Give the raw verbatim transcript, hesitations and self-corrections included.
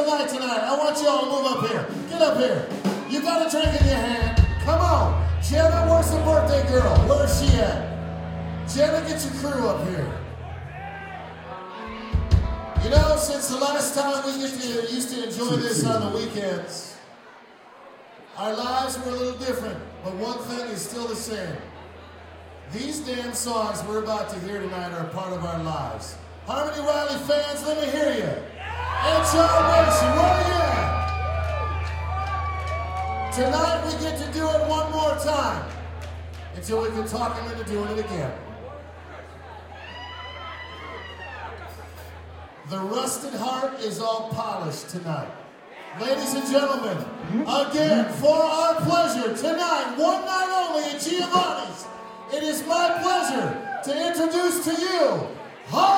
special night tonight. I want you all to move up here. Get up here. You got a drink in your hand. Come on. Jenna, where's the birthday girl? Where's she at? Jenna, get your crew up here. You know, since the last time we get to, used to enjoy this on the weekends, our lives were a little different, but one thing is still the same. These damn songs we're about to hear tonight are a part of our lives. Harmony Riley fans, let me hear you. H R Nation, where are you at? Tonight we get to do it one more time until we can talk them into doing it again. The rusted heart is all polished tonight. Ladies and gentlemen, again, for our pleasure, tonight, one night only at Giovanni's, it is my pleasure to introduce to you, Harmony